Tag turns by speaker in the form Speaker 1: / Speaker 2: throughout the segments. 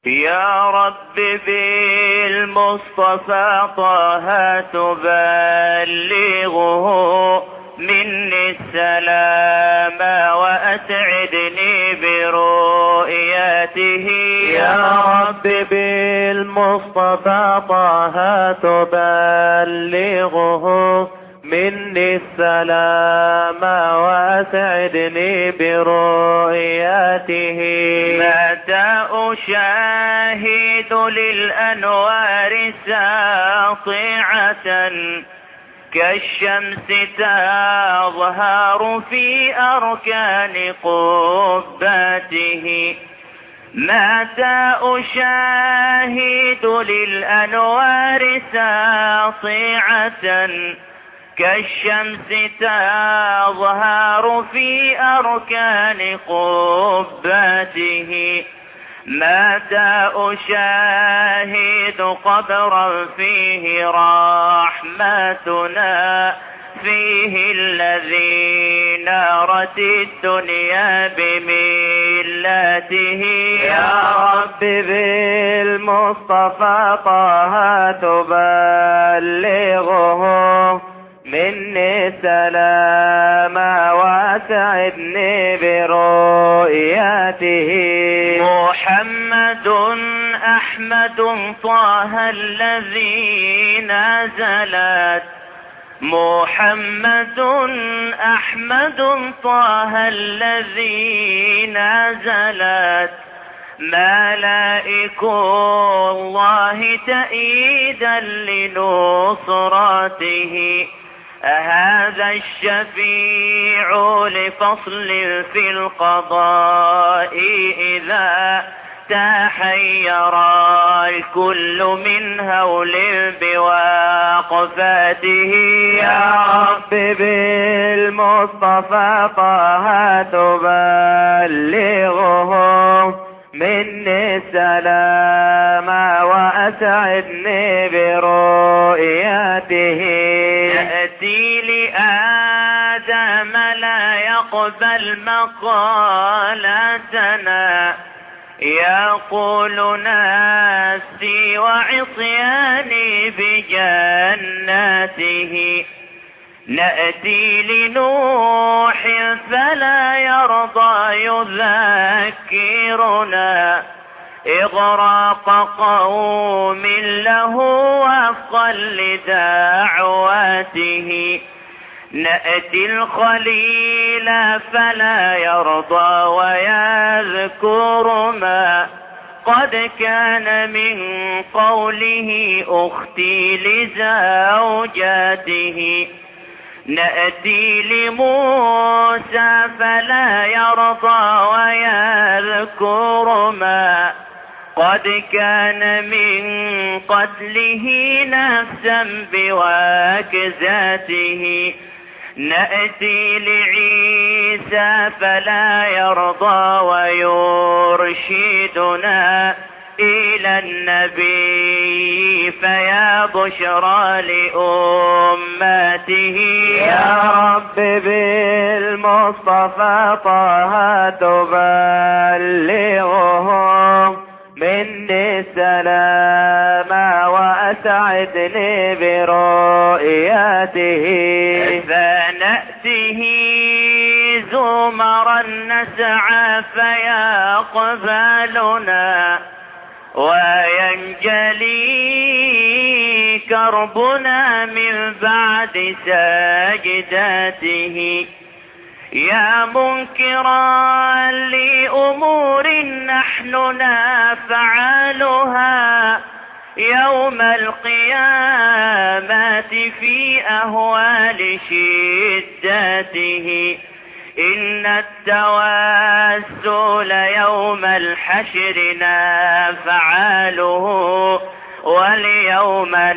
Speaker 1: يا رب بالمصطفى طه تبلغه مني السلام وأسعدني برؤيته.
Speaker 2: يا رب بالمصطفى طه تبلغه مني السلام وأسعدني برؤيته.
Speaker 1: متى أشاهد للأنوار ساطعة كالشمس تظهر في أركان قباته. متى أشاهد للأنوار ساطعة كالشمس تظهر في أركان قباته. متى أشاهد قبرا فيه رحمتنا فيه الذي نارت الدنيا بملته.
Speaker 2: يا رب بالمصطفى طه تبلغه مني السلام وأسعدني برؤيته.
Speaker 1: محمد أحمد طه الذي نزلت. محمد أحمد طه الذي نزلت ملائك الله تأييدا لنصرته. هذا الشفيع لفصل في القضاء إذا تحير الكل من هول بوقفاته.
Speaker 2: يا رب بالمصطفى طه تبلغه مني السلام وأسعدني برؤيته.
Speaker 1: يأتي لآدم لا يقبل مقالتنا يقول نفسي وعصياني بجناته. نأتي لنوح فلا يرضى يذكرنا إغراق قوم له وفقا لدعواته. نأتي الخليل فلا يرضى ويذكر ما قد كان من قوله أختي لزوجاته. نأتي لموسى فلا يرضى ويذكر ما قد كان من قتله نفسا بوكزاته. نأتي لعيسى فلا يرضى ويرشدنا إلى النبي فيا بشرى لأمته.
Speaker 2: يا رب بالمصطفى طه تبلغه مني السلام وأسعدني برؤيته.
Speaker 1: فنأته زمرا نسعى فيقبلنا وينجلي كربنا من بعد سجداته. يا منكرا لأمور نحن نفعلها يوم القيامة في أهوال شدته. إن التوسل يوم الحشر نفعله واليوم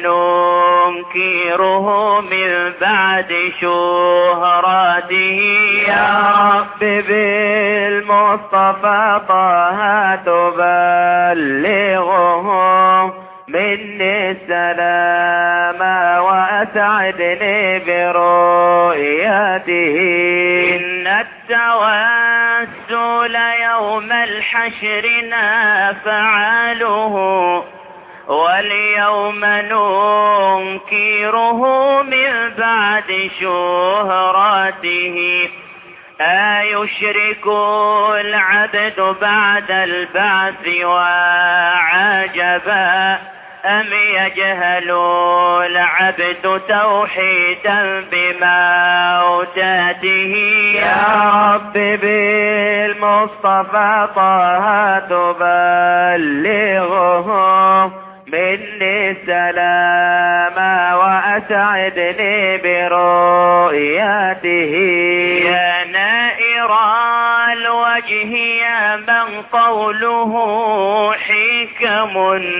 Speaker 1: ننكره من بعد شهراته.
Speaker 2: يا رب بالمصطفى طه تبلغه مني السلام وأسعدني برؤيته.
Speaker 1: إن التوسل الرسول يوم الحشر نافعاله واليوم ننكره من بعد شهراته أيشرك العبد بعد البعث وعجبا أم يجهل العبد توحيدا بموتاته
Speaker 2: يا رب بالمصطفى طه تبلغه مني سلاما وأسعدني برؤيته
Speaker 1: يا نائر الوجه يا من قوله حكم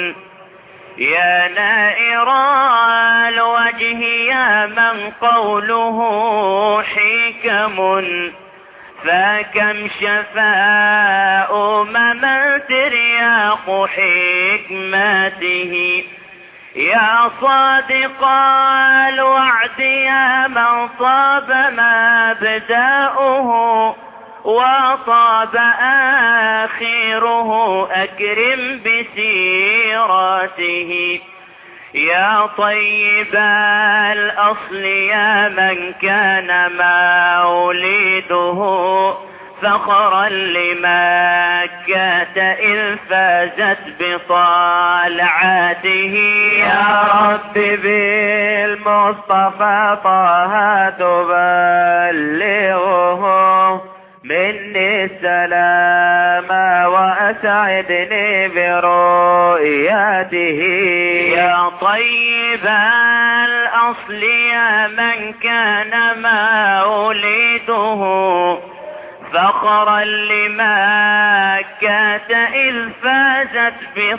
Speaker 1: يا نائر الوجه يا من قوله حكم فكم شفاء من ترياق حكمته يا صادق الوعد يا من طاب مبدأه وطاب آخره أكرم بسيرته يا طيب الأصل يا من كان مولده فخرا لمكة إذ فازت بطالعاته
Speaker 2: يا رب بالمصطفى طه تبلغه مني السلاما وأسعدني برؤيته
Speaker 1: يا طيب الأصل يا من كان مولده فخرا لمكة إذ فازت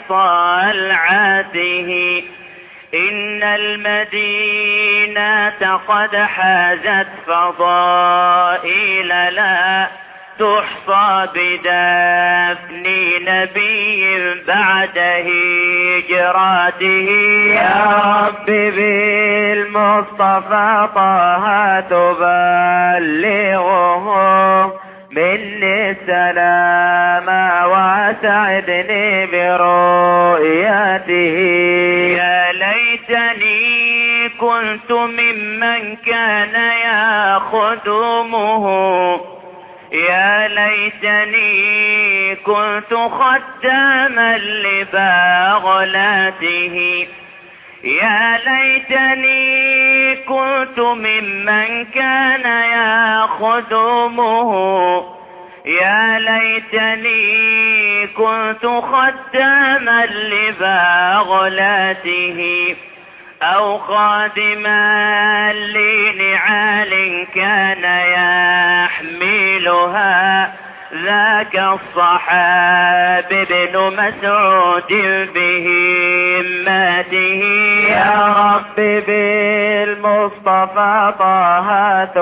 Speaker 1: بطلعته إن المدينة قد حازت فضائل لا تحصى بدفن نبي بعد هجراته
Speaker 2: يا رب بالمصطفى طه تبلغه مني السلاما وأسعدني برؤيته
Speaker 1: يا ليتني كنت ممن كان يخدمه يا ليتني كنت خداما لبغلاته يا ليتني كنت ممن كان يخدمه يا ليتني كنت خداما لبغلاته أو خادما لنعال كان يحملها ذاك الصحابي بن مسعود بهمته
Speaker 2: يا رب بالمصطفى طه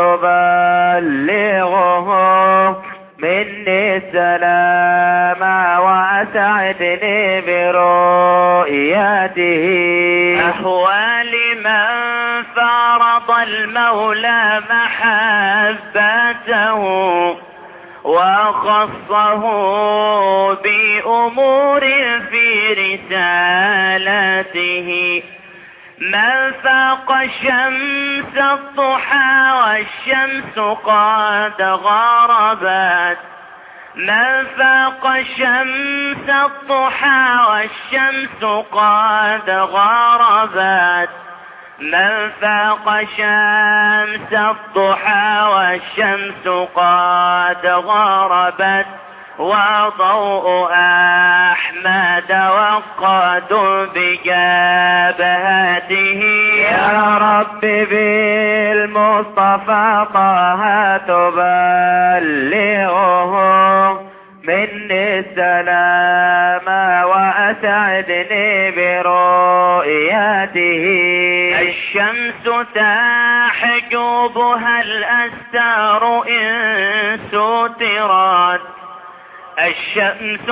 Speaker 2: تبلغه مني السلاما وأسعدني برؤيته
Speaker 1: أحوال من فرض المولى محبته وخصه بأمور في رسالته من فاق شمس الضحى والشمس قد غربت من فاق شمس الضحى والشمس قد غربت من فاق شمس الضحى والشمس قد غربت وضوء أحمد وقد بجبهته
Speaker 2: يا رب بالمصطفى طه تبلغه مني السلاما وأسعدني برؤيته
Speaker 1: الشمس تحجبها الأستار إن سترت الشمس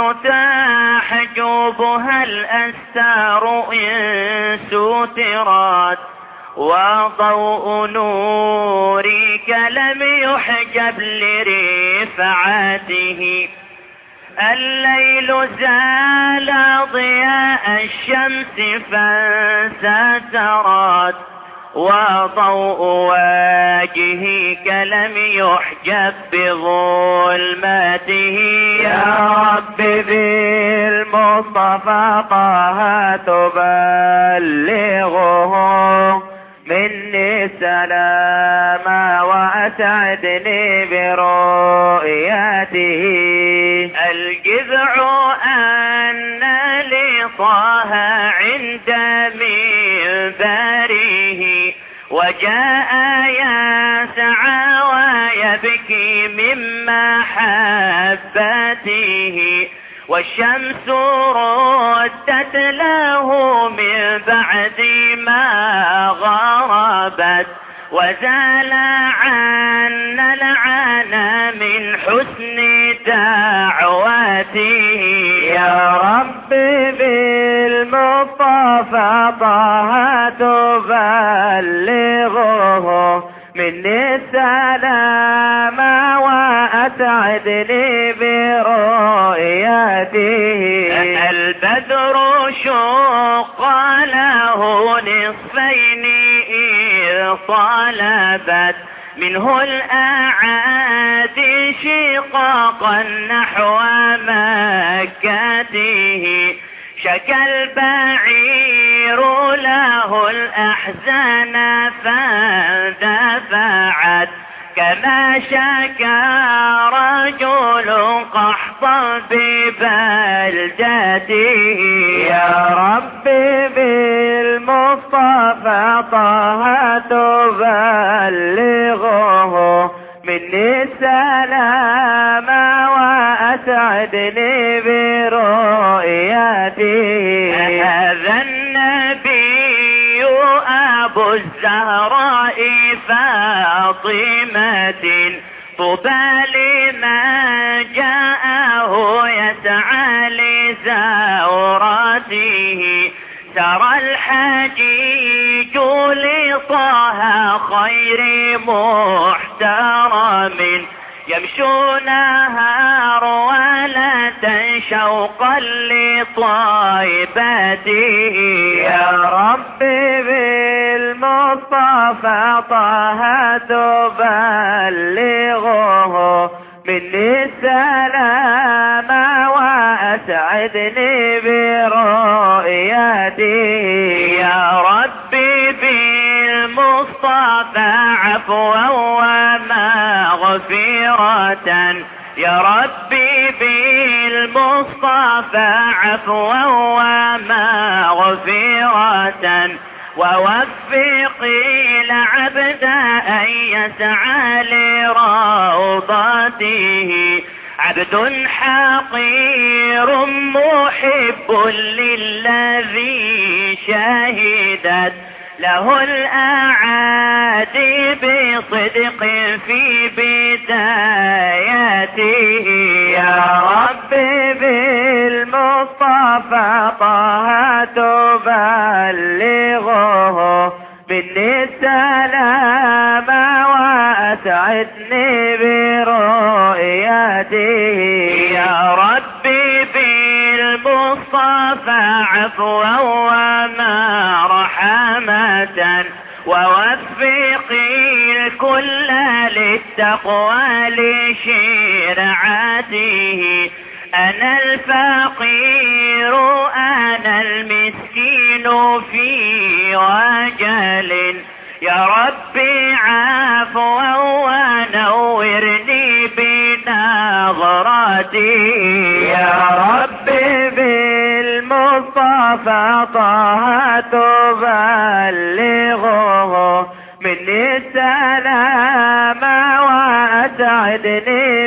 Speaker 1: تحجبها الأستار إن سترت وضوء نورك لم يحجب لرفعته. الليل زال ضياء الشمس فانسترت وضوء وجهك لم يحجب بظلمته.
Speaker 2: يا رب بالمصطفى طه تبلغه مني سلاما وأسعدني برؤيته.
Speaker 1: الجذع أن لطه عند منبره وجاء يسعى ويبكي من محبته. والشمس ردت له من بعد ما غربت وزال عنا العنا من حسن دعوته.
Speaker 2: يا رب بالمصطفى طه تبلغه مني السلام وأسعدني برؤيته.
Speaker 1: البدر شق له نصفين إذ طلبت منه الأعادي شقاقا نحو مكته. شكى البعير له الأحزان فاندفعت كما شكى رجل قحطا ببلدته.
Speaker 2: يا رب بالمصطفى طه تبلغه مني السلام وأسعدني برؤيته.
Speaker 1: هذا النبي أبو الزهراء فاطمة طوبى لمن جاءه يسعى لزورته. سرى الحجيج لطه خير محترم يمشونها رولة شوقا لطيبته.
Speaker 2: يا رب بالمصطفى طه تبلغه مني السلام وأسعدني برؤيته.
Speaker 1: يا ربي بالمصطفى عفوا ومغفرة. يا ربي بالمصطفى عفوا ومغفرة ووفق العبد أن يسعى لروضته. عبد حقير محب للذي شهدت له الأعادي بصدق في بدايته.
Speaker 2: يا رب بالمصطفى طه تبلغه مني السلام وأسعدني برؤيته.
Speaker 1: يا ربي بالمصطفى عفوا ومرحمة ووفق الكل للتقوى لشرعته. أنا الفقير أنا المسكين في وجل. يا ربي عفوا ونورني بنظرته.
Speaker 2: يا ربي بالمصطفى طه تبلغه مني السلام وأسعدني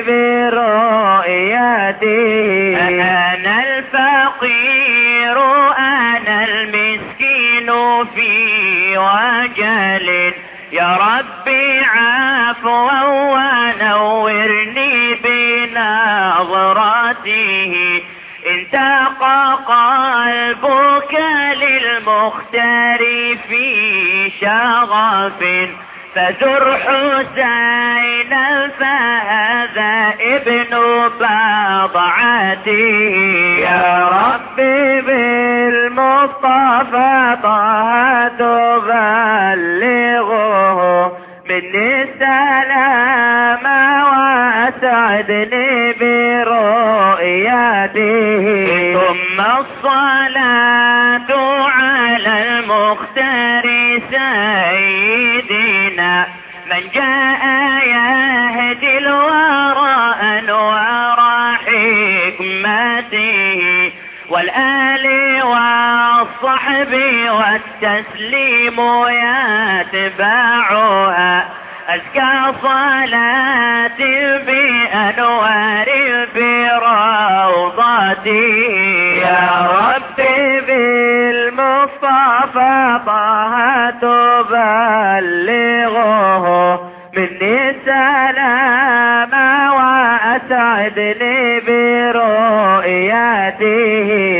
Speaker 2: برؤيته.
Speaker 1: أنا الفقير أنا المسكين في وجل. يا ربي عفوا ونورني بنظرته. انتقى قلبك للمصطفى المختار في شغف فزر حسين فهذا ابن بضعته
Speaker 2: يا ربي بالمصطفى طه تبلغه مني السلام وأسعدني برؤيته
Speaker 1: ثم الصلاة على المختار سيدنا من جاء يهدي الورى أنوار حكمته والآل والصحب والتسليم يتبعها أزكى صلاة بأنوار بروضته
Speaker 2: يا ربي بالمصطفى طه تبلغه مني السلام وأسعدني برؤيته